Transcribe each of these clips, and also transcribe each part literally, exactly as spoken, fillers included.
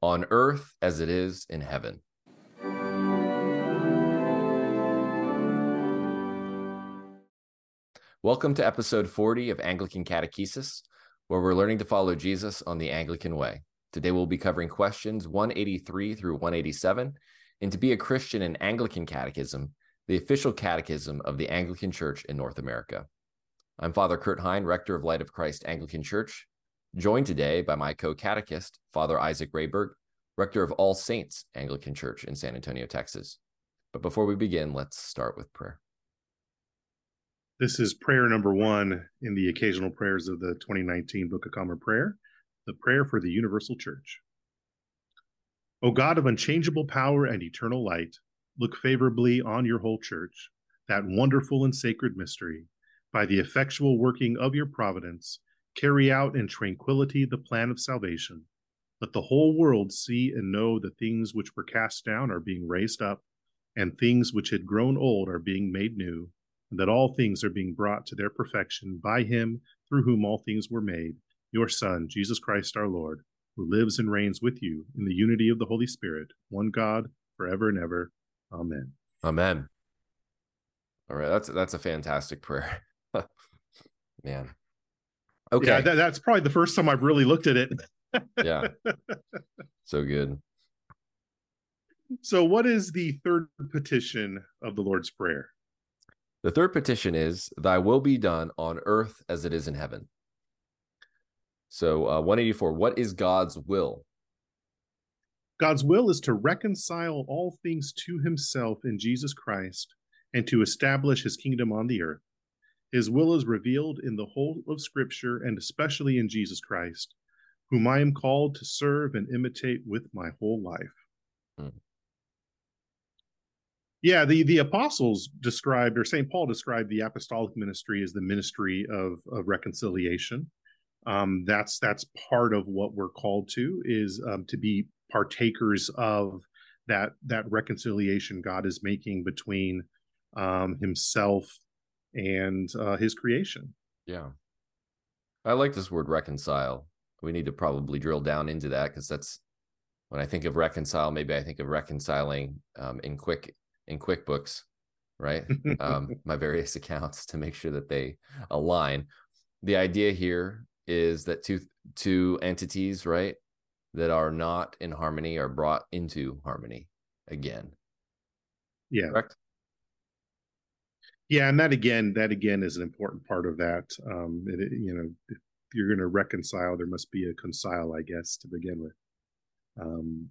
on earth as it is in heaven. Welcome to episode forty of Anglican Catechesis, where we're learning to follow Jesus on the Anglican way. Today we'll be covering questions one eighty-three through one eighty-seven, and to be a Christian in Anglican Catechism, the official catechism of the Anglican Church in North America. I'm Father Kurt Hein, Rector of Light of Christ Anglican Church, joined today by my co-catechist, Father Isaac Rayberg, Rector of All Saints Anglican Church in San Antonio, Texas. But before we begin, let's start with prayer. This is prayer number one in the occasional prayers of the twenty nineteen Book of Common Prayer, the prayer for the Universal Church. O God of unchangeable power and eternal light, look favorably on your whole church, that wonderful and sacred mystery. By the effectual working of your providence, carry out in tranquility the plan of salvation. Let the whole world see and know that things which were cast down are being raised up, and things which had grown old are being made new, and that all things are being brought to their perfection by him through whom all things were made, your Son, Jesus Christ our Lord, who lives and reigns with you in the unity of the Holy Spirit, one God, forever and ever. Amen. Amen. All right, that's that's a fantastic prayer. Man. Okay. Yeah, that, that's probably the first time I've really looked at it. Yeah. So good. So what is the third petition of the Lord's Prayer? The third petition is, thy will be done on earth as it is in heaven. So uh, one eighty-four, what is God's will? God's will is to reconcile all things to himself in Jesus Christ and to establish his kingdom on the earth. His will is revealed in the whole of Scripture and especially in Jesus Christ, whom I am called to serve and imitate with my whole life. Hmm. Yeah, the, the apostles described, or Saint Paul described the apostolic ministry as the ministry of, of reconciliation. Um, that's that's part of what we're called to, is um, to be partakers of that that reconciliation God is making between um, himself and uh, his creation. Yeah. I like this word reconcile. We need to probably drill down into that, because that's, when I think of reconcile, maybe I think of reconciling um, in quick in QuickBooks, right? um, my various accounts to make sure that they align. The idea here is that two two entities, right, that are not in harmony are brought into harmony again. Yeah. Correct? Yeah, and that again, that again is an important part of that. Um, it, you know, if you're going to reconcile, there must be a concile, I guess, to begin with. Um,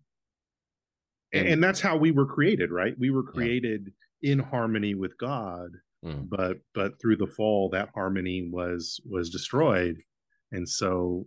and, and that's how we were created, right? We were created yeah. in harmony with God, mm. but but through the fall, that harmony was was destroyed, and so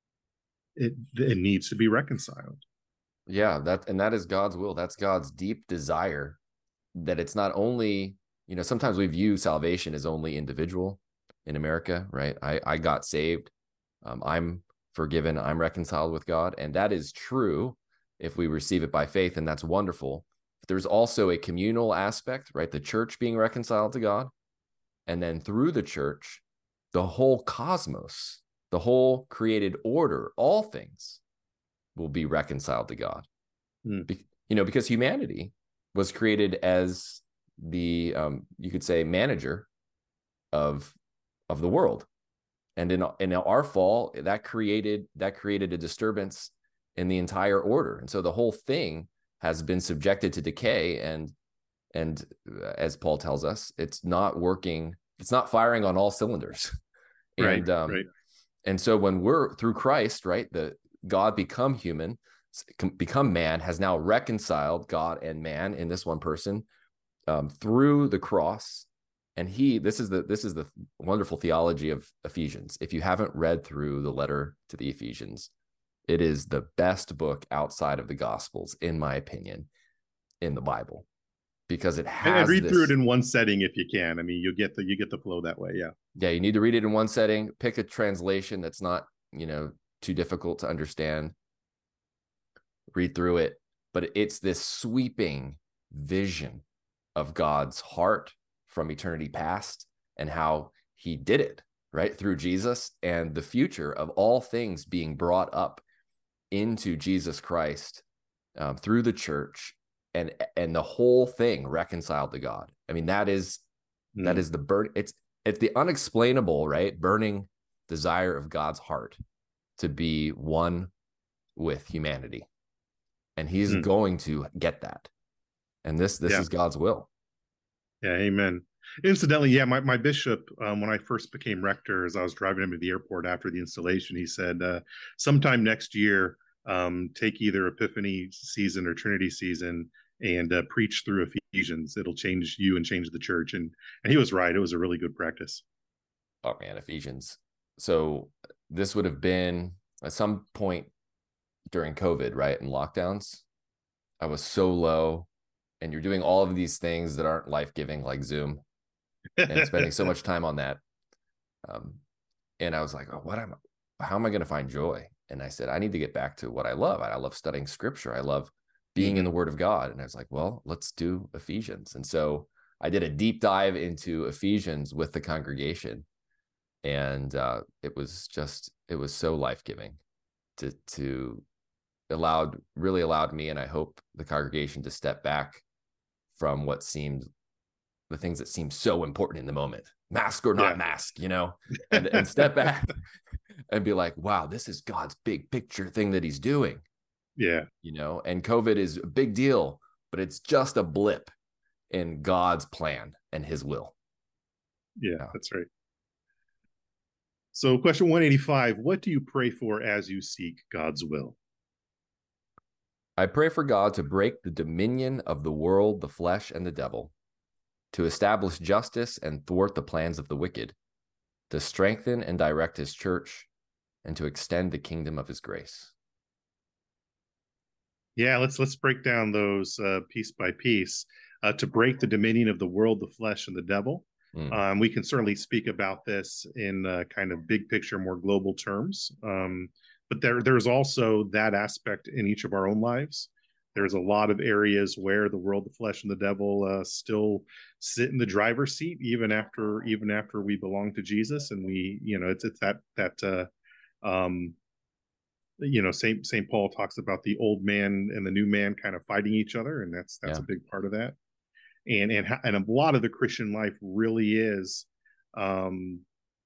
it it needs to be reconciled. Yeah, that and that is God's will. That's God's deep desire. That it's not only, you know, sometimes we view salvation as only individual in America, right? I I got saved, um, I'm forgiven, I'm reconciled with God, and that is true if we receive it by faith, and that's wonderful. There's also a communal aspect, right? The church being reconciled to God, and then through the church, the whole cosmos, the whole created order, all things will be reconciled to God. Mm. Be, you know, because humanity was created as the, um, you could say, manager of of the world, and in in our fall, that created that created a disturbance in the entire order, and so the whole thing has been subjected to decay, and and as Paul tells us, it's not working, it's not firing on all cylinders. Right, and um, right. And so when we're through Christ, right, the God become human, become man, has now reconciled God and man in this one person um, through the cross. And he, this is the this is the wonderful theology of Ephesians. If you haven't read through the letter to the Ephesians, it is the best book outside of the Gospels, in my opinion, in the Bible, because it has. And read this, through it in one setting if you can. I mean, you get the you get the flow that way. Yeah. Yeah, you need to read it in one setting. Pick a translation that's not, you know, too difficult to understand. Read through it, but it's this sweeping vision of God's heart from eternity past and how he did it, right, through Jesus, and the future of all things being brought up into Jesus Christ um, through the church, and and the whole thing reconciled to God. I mean, that is mm. that is the burn. It's it's the unexplainable, right? Burning desire of God's heart to be one with humanity, and He's mm. going to get that. And this this yeah. is God's will. Yeah, amen. Incidentally, yeah, my, my bishop, um, when I first became rector, as I was driving him to the airport after the installation, he said, uh, sometime next year, um, take either Epiphany season or Trinity season and uh, preach through Ephesians. It'll change you and change the church. And and he was right. It was a really good practice. Oh, man, Ephesians. So this would have been at some point during COVID, right? And lockdowns. I was so low, and you're doing all of these things that aren't life-giving, like Zoom, and spending so much time on that. Um, and I was like, oh, what am I, how am I going to find joy? And I said, I need to get back to what I love. I love studying scripture. I love being mm-hmm. in the Word of God. And I was like, well, let's do Ephesians. And so I did a deep dive into Ephesians with the congregation. And uh, it was just, it was so life-giving to, to allowed, really allowed me, and I hope the congregation, to step back from what seemed, the things that seemed so important in the moment, mask or not yeah. mask, you know, and, and step back and be like, wow, this is God's big picture thing that He's doing. Yeah. You know, and COVID is a big deal, but it's just a blip in God's plan and His will. Yeah, yeah. That's right. So question one eighty-five, what do you pray for as you seek God's will? I pray for God to break the dominion of the world, the flesh, and the devil, to establish justice and thwart the plans of the wicked, to strengthen and direct His church, and to extend the kingdom of His grace. Yeah, let's let's break down those uh, piece by piece. Uh, to break the dominion of the world, the flesh, and the devil. Mm. Um, we can certainly speak about this in uh, kind of big picture, more global terms. Um, but there, there's also that aspect in each of our own lives. There's a lot of areas where the world, the flesh, and the devil uh, still sit in the driver's seat, even after even after we belong to Jesus, and we, you know, it's it's that that uh, um, you know, Saint Saint Paul talks about the old man and the new man kind of fighting each other, and that's that's yeah. a big part of that. And and and a lot of the Christian life really is um,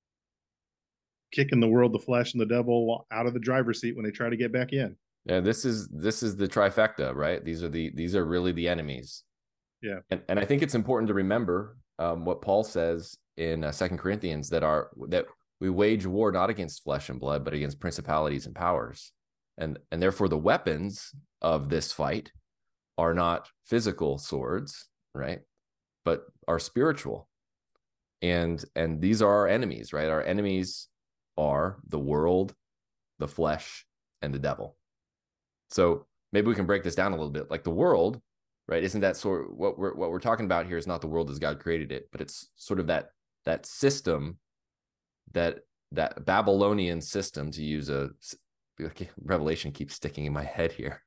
kicking the world, the flesh, and the devil out of the driver's seat when they try to get back in. Yeah, this is this is the trifecta, right? These are the these are really the enemies. Yeah, and and I think it's important to remember um, what Paul says in uh, Second Corinthians, that are that we wage war not against flesh and blood, but against principalities and powers, and and therefore the weapons of this fight are not physical swords, right? But are spiritual, and and these are our enemies, right? Our enemies are the world, the flesh, and the devil. So maybe we can break this down a little bit. Like the world, right? Isn't that sort of what we're what we're talking about here? Is not the world as God created it, but it's sort of that that system, that that Babylonian system, to use a Revelation keeps sticking in my head here,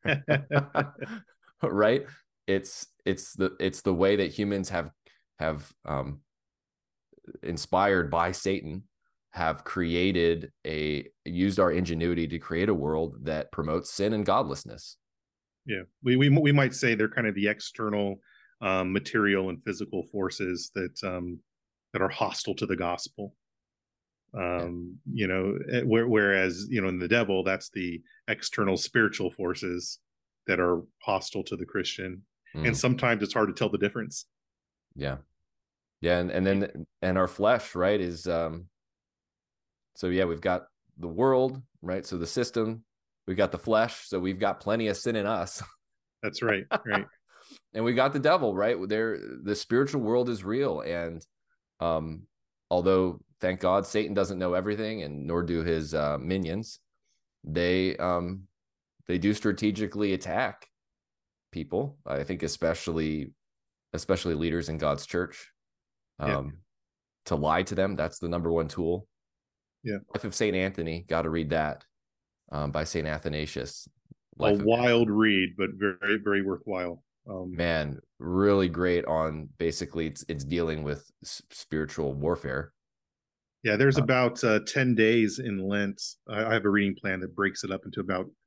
right? It's it's the it's the way that humans have have um, inspired by Satan, have created a used our ingenuity to create a world that promotes sin and godlessness. Yeah, we we we might say they're kind of the external um, material and physical forces that um, that are hostile to the gospel. Um, yeah. You know, where, whereas you know in the devil, that's the external spiritual forces that are hostile to the Christian. Mm. And sometimes it's hard to tell the difference. Yeah, yeah, and and then and our flesh, right, is um. So yeah, we've got the world, right? So the system, we've got the flesh. So we've got plenty of sin in us. That's right, right. And we got the devil, right? There, the spiritual world is real, and um, although thank God Satan doesn't know everything, and nor do his uh, minions, they um, they do strategically attack people. I think especially especially leaders in God's church, um, yeah. to lie to them. That's the number one tool. Yeah. Life of Saint Anthony, got to read that, um, by Saint Athanasius. Life a wild of, read, but very, very worthwhile. Um, man, really great on basically it's, it's dealing with s- spiritual warfare. Yeah, there's uh, about uh, ten days in Lent. I, I have a reading plan that breaks it up into about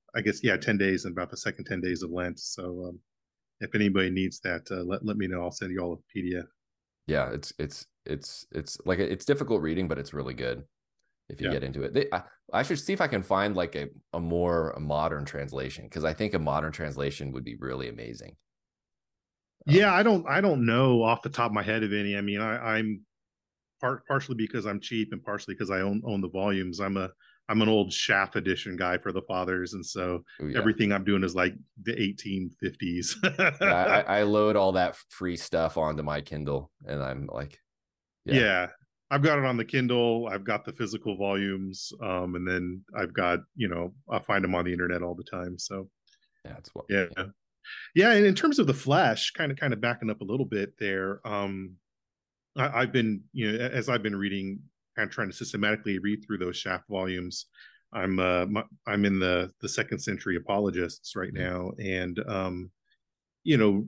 I guess, yeah, ten days and about the second ten days of Lent. So um, if anybody needs that, uh, let, let me know. I'll send you all a P D F. Yeah, it's it's it's it's like it's difficult reading, but it's really good if you Yeah. get into it. They, I, I should see if I can find like a, a more a modern translation, because I think a modern translation would be really amazing. Yeah, Um, I don't I don't know off the top of my head of any. I mean, I, I'm part partially because I'm cheap and partially because I own own the volumes. I'm a I'm an old Shaft edition guy for the fathers, and so oh yeah, everything I'm doing is like the eighteen fifties. yeah. I, I load all that free stuff onto my Kindle, and I'm like, yeah, Yeah, I've got it on the Kindle. I've got the physical volumes, um, and then I've got, you know, I find them on the internet all the time. So yeah, it's what, yeah, yeah. yeah. And in terms of the flesh, kind of kind of backing up a little bit there, um, I, I've been, you know, as I've been reading, kind of trying to systematically read through those Shaft volumes. I'm uh, my, I'm in the the second century apologists right Mhm. now, and um, you know,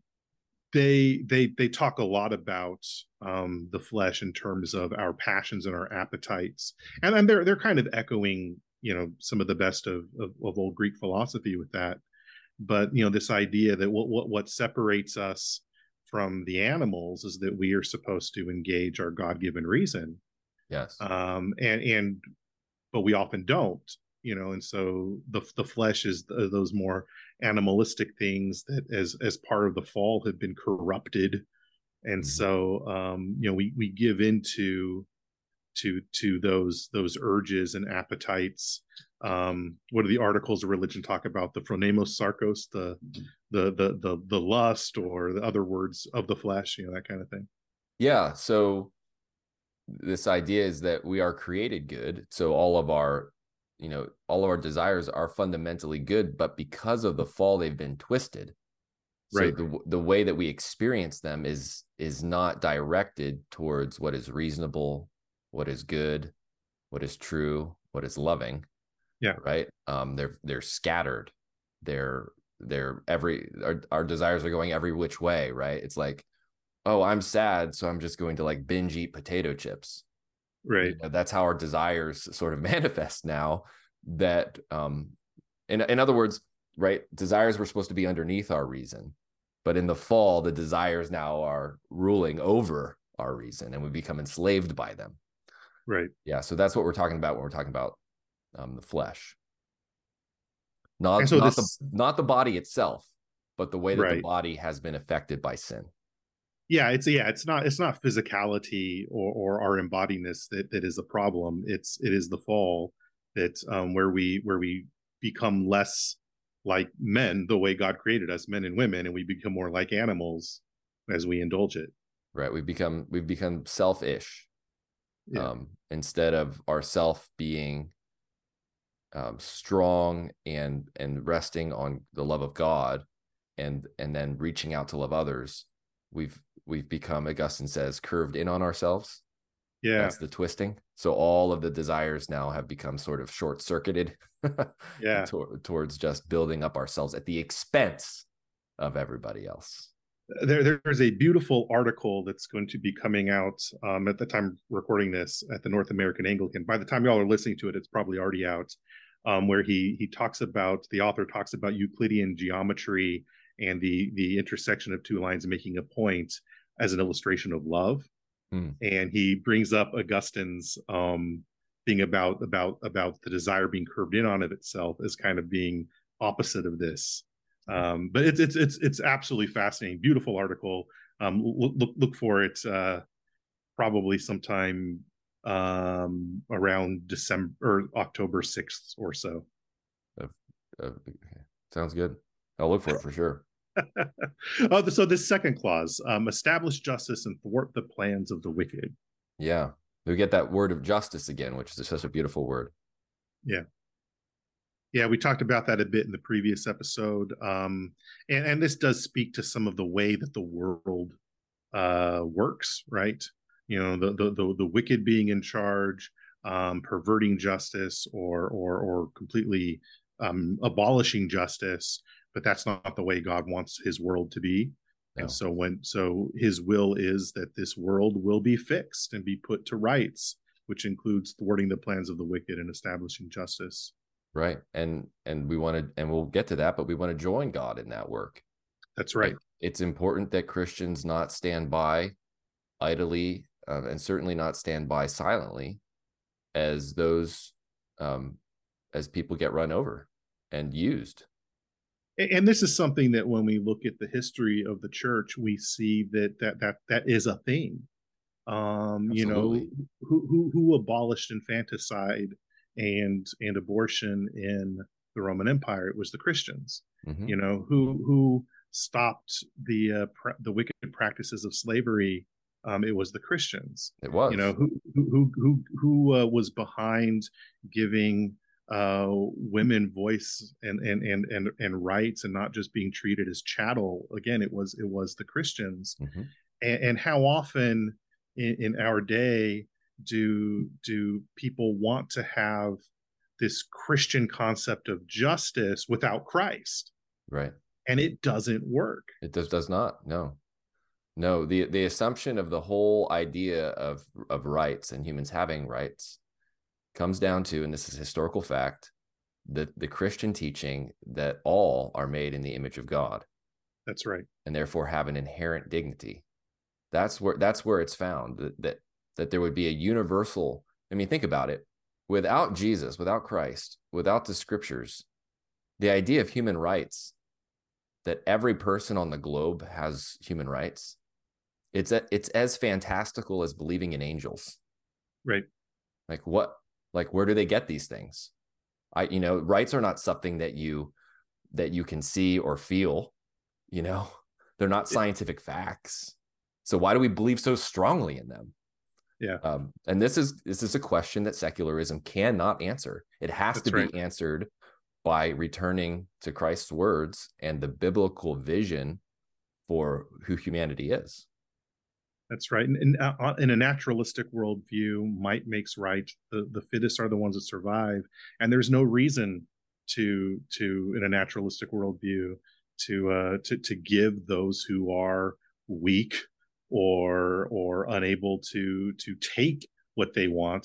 they they they talk a lot about um, the flesh in terms of our passions and our appetites, and and they're they're kind of echoing, you know, some of the best of of, of old Greek philosophy with that. But you know, this idea that what what what separates us from the animals is that we are supposed to engage our God given reason, Yes. um, and and but we often don't, you know, and so the the flesh is th- those more animalistic things that as as part of the fall have been corrupted, and Mhm. so um you know, we we give into to to those those urges and appetites. Um what do the articles of religion talk about? The phronemos sarkos, the the the the the lust, or the other words of the flesh, you know, that kind of thing. Yeah. So this idea is that we are created good. So all of our, you know, all of our desires are fundamentally good, but because of the fall, they've been twisted. So Right. the the way that we experience them is is not directed towards what is reasonable, what is good, what is true, what is loving, Yeah. right? Um, they're they're scattered. They're they're every our, our desires are going every which way, right? It's like, oh, I'm sad, so I'm just going to like binge eat potato chips. Right. You know, that's how our desires sort of manifest now. That um, in in other words, right? Desires were supposed to be underneath our reason, but in the fall, the desires now are ruling over our reason, and we become enslaved by them. Right. Yeah, so that's what we're talking about when we're talking about um, the flesh, And not so not the this, not the body itself, but the way that the right, body has been affected by sin. yeah, it's yeah, it's not it's not physicality or or our embodiness that that is the problem. It's it is the fall that um where we where we become less like men the way God created us, men and women, and we become more like animals as we indulge it. Right? We've become we've become selfish, Yeah. um, instead of ourself being um, strong and and resting on the love of God, and and then reaching out to love others. We've we've become, Augustine says, curved in on ourselves. Yeah. That's the twisting. So all of the desires now have become sort of short circuited Yeah. to- towards just building up ourselves at the expense of everybody else. There, there's a beautiful article that's going to be coming out um, at the time recording this at the North American Anglican. By the time y'all are listening to it, it's probably already out. Um, where he he talks about the author talks about Euclidean geometry and the the intersection of two lines making a point as an illustration of love, Hmm. and he brings up Augustine's um, thing about about about the desire being curved in on of itself as kind of being opposite of this. Um, but it's it's it's it's absolutely fascinating, beautiful article. Um, look look, look for it uh, probably sometime um, around December or October sixth or so. Uh, uh, sounds good. I'll look for it for sure. Oh, so this second clause, um, establish justice and thwart the plans of the wicked. Yeah. We get that word of justice again, which is such a beautiful word. Yeah. Yeah, we talked about that a bit in the previous episode. Um, and, and this does speak to some of the way that the world uh, works, right? You know, the, the the the wicked being in charge, um, perverting justice, or or or completely um, abolishing justice. But that's not the way God wants His world to be. And No. so when so His will is that this world will be fixed and be put to rights, which includes thwarting the plans of the wicked and establishing justice. Right. And and we want to, and we'll get to that, but we want to join God in that work. That's right. Like, it's important that Christians not stand by idly, uh, and certainly not stand by silently as those um, as people get run over and used. And this is something that when we look at the history of the church, we see that that that that is a thing. Um, you know, Absolutely. who who who abolished infanticide and and abortion in the Roman Empire? It was the Christians. Mm-hmm. You know, who who stopped the uh, pr- the wicked practices of slavery? Um, it was the Christians. It You know, was. who who who who uh, was behind giving uh, women voice and, and and and and rights, and not just being treated as chattel? Again, it was it was the Christians. Mm-hmm. And, and how often in, in our day do do people want to have this Christian concept of justice without Christ? Right. And it doesn't work. It does does not. No. No, the the assumption of the whole idea of of rights and humans having rights comes down to, and this is historical fact, the the Christian teaching that all are made in the image of God That's right. and therefore have an inherent dignity. That's where that's where it's found, that that, that there would be a universal. I mean, think about it. Without Jesus, without Christ, without the scriptures, the idea of human rights, that every person on the globe has human rights, it's a, it's as fantastical as believing in angels. Right. Like what? Like where do they get these things? I, you know, rights are not something that you that you can see or feel. You know, they're not scientific facts. So why do we believe so strongly in them? Yeah. Um, and this is this is a question that secularism cannot answer. It has That's to be right. answered by returning to Christ's words and the biblical vision for who humanity is. That's right. And, and uh, in a naturalistic worldview, might makes right. The the fittest are the ones that survive, and there's no reason to to in a naturalistic worldview to uh, to to give those who are weak or or unable to to take what they want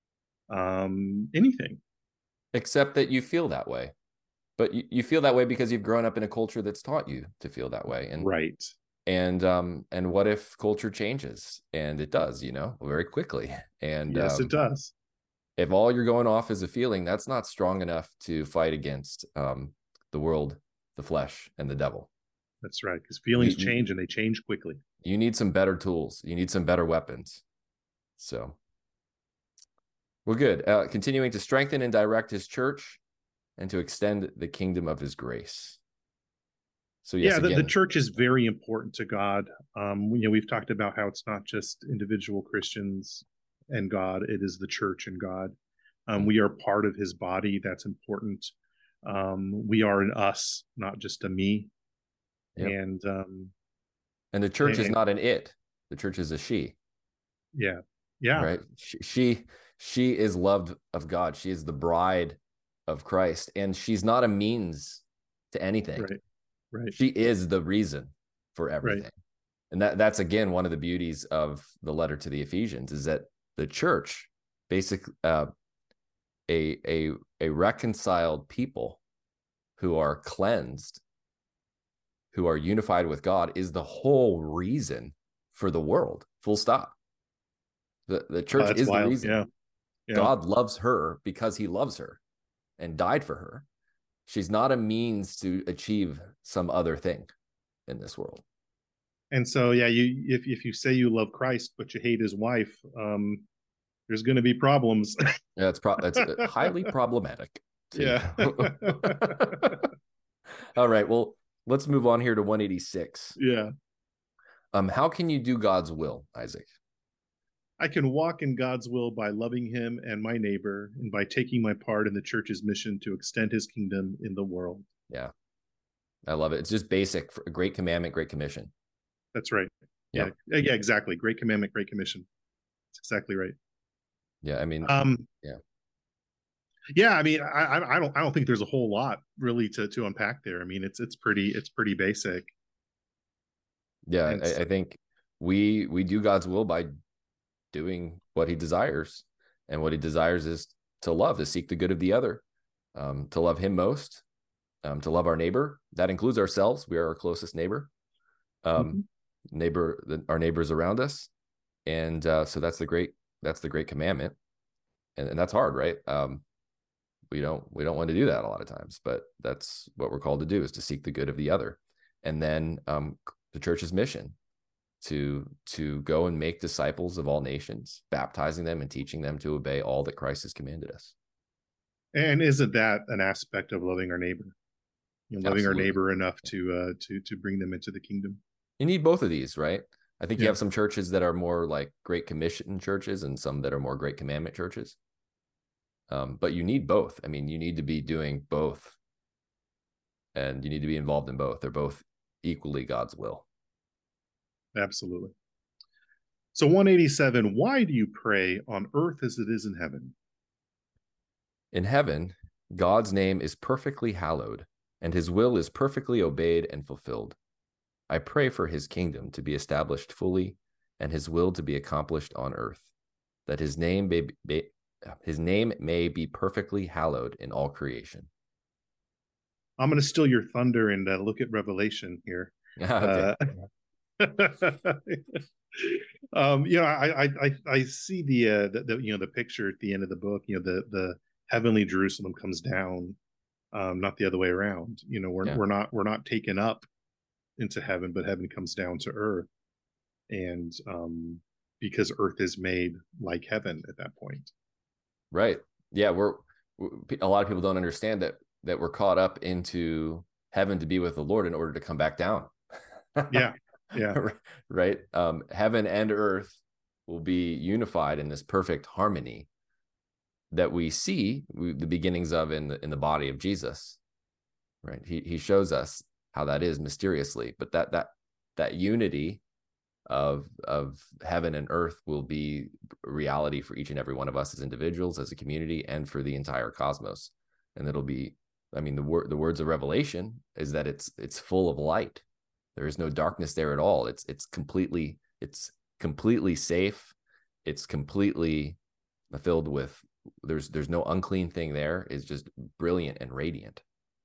um, anything. Except that you feel that way. But you, you feel that way because you've grown up in a culture that's taught you to feel that way. And Right. and um and what if culture changes? And it does, you know, very quickly. And Yes, it um does. if all you're going off is a feeling, that's not strong enough to fight against um the world, the flesh, and the devil. That's right. Because You, feelings you change and they change quickly. you need some better tools. You need some better weapons. So we're good. Uh, continuing to strengthen and direct his church and to extend the kingdom of his grace. So yes, Yeah, the, the again, church is very important to God. Um, you know, we've talked about how it's not just individual Christians and God; it is the church and God. Um, we are part of His body. That's important. Um, we are an us, not just a me. yep. And um, And the church is and not an it. The church is a she. yeah, yeah, Right. She, she she is loved of God. She is the bride of Christ, and she's not a means to anything. right, right, She is the reason for right. everything. And that that's again one of the beauties of the letter to the Ephesians, is that the church, basically uh, a a a reconciled people who are cleansed, who are unified with God, is the whole reason for the world. Full stop. The the Oh, church that's is the wild. reason. Yeah, yeah. God loves her because he loves her and died for her. She's not a means to achieve some other thing in this world. And so, yeah, you if if you say you love Christ but you hate His wife, um, there's going to be problems. Yeah, it's pro- it's highly problematic. So, you Yeah. know. All right. Well, let's move on here to one eighty-six. Yeah. Um, how can you do God's will, Isaac? I can walk in God's will by loving Him and my neighbor, and by taking my part in the church's mission to extend His kingdom in the world. Yeah, I love it. It's just basic. For a great commandment, great commission. That's right. Yeah. Yeah. Yeah, exactly. Great commandment, great commission. That's exactly right. Yeah. I mean, Um, yeah. Yeah, I mean, I, I don't, I don't think there's a whole lot really to to unpack there. I mean, it's it's pretty, it's pretty basic. Yeah. And I, I think we we do God's will by doing what he desires. And what he desires is to love, to seek the good of the other. um, to love him most, um, to love our neighbor. That includes ourselves. We are our closest neighbor, um, mm-hmm. neighbor, the, our neighbors around us. And uh, so that's the great, that's the great commandment. And, and that's hard, right? Um, we don't, we don't want to do that a lot of times, but that's what we're called to do, is to seek the good of the other. And then um, the church's mission to, to go and make disciples of all nations, baptizing them and teaching them to obey all that Christ has commanded us. And isn't that an aspect of loving our neighbor? You know, loving Absolutely. our neighbor enough to uh, to to bring them into the kingdom. You need both of these, right? I think yeah. you have some churches that are more like Great Commission churches and some that are more Great Commandment churches. Um, but you need both. I mean, you need to be doing both, and you need to be involved in both. They're both equally God's will. Absolutely. So one eighty-seven, why do you pray on earth as it is in heaven? In heaven, God's name is perfectly hallowed, and his will is perfectly obeyed and fulfilled. I pray for his kingdom to be established fully and his will to be accomplished on earth, that his name may be, his name may be perfectly hallowed in all creation. I'm going to steal your thunder and uh, look at Revelation here. Okay. Uh, um, you know, I, I, I, I see the, uh, the, the, you know, the picture at the end of the book, you know, the, the heavenly Jerusalem comes down, um, not the other way around. You know, we're, yeah. we're not, we're not taken up into heaven, but heaven comes down to earth. And, um, because earth is made like heaven at that point. Right. Yeah. We're, a lot of people don't understand that, that we're caught up into heaven to be with the Lord in order to come back down. Yeah. Yeah. Right. Um, heaven and earth will be unified in this perfect harmony that we see we, the beginnings of in the, in the body of Jesus. Right. He, he shows us how that is mysteriously, but that, that, that unity of, of heaven and earth will be reality for each and every one of us as individuals, as a community, and for the entire cosmos. And it'll be, I mean, the word, the words of Revelation is that it's, it's full of light. There is no darkness there at all. It's, it's completely, it's completely safe. It's completely filled with, there's, there's no unclean thing there. It's just brilliant and radiant.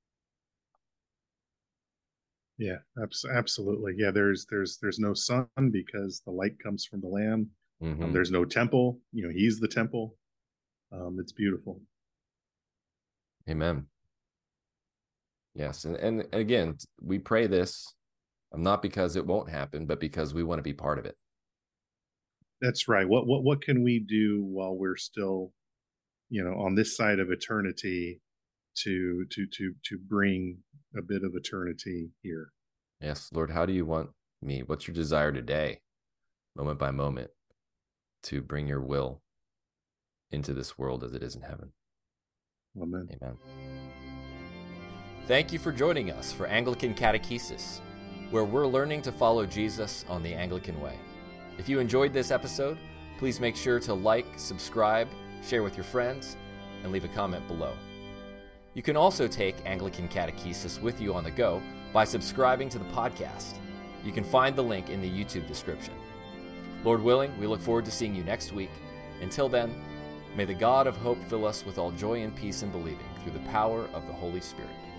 Yeah, absolutely. Yeah, there's there's there's no sun because the light comes from the Lamb. Mm-hmm. Um, there's no temple. You know, he's the temple. Um, it's beautiful. Amen. Yes, and and again, we pray this not because it won't happen, but because we want to be part of it. That's right. What what what can we do while we're still, you know, on this side of eternity, to to to to bring a bit of eternity here? Yes, Lord, how do you want me? What's your desire today, moment by moment, to bring your will into this world as it is in heaven? Amen. Amen. Thank you for joining us for Anglican Catechesis, where we're learning to follow Jesus on the Anglican way. If you enjoyed this episode, please make sure to like, subscribe, share with your friends, and leave a comment below. You can also take Anglican Catechesis with you on the go by subscribing to the podcast. You can find the link in the YouTube description. Lord willing, we look forward to seeing you next week. Until then, may the God of hope fill us with all joy and peace in believing through the power of the Holy Spirit.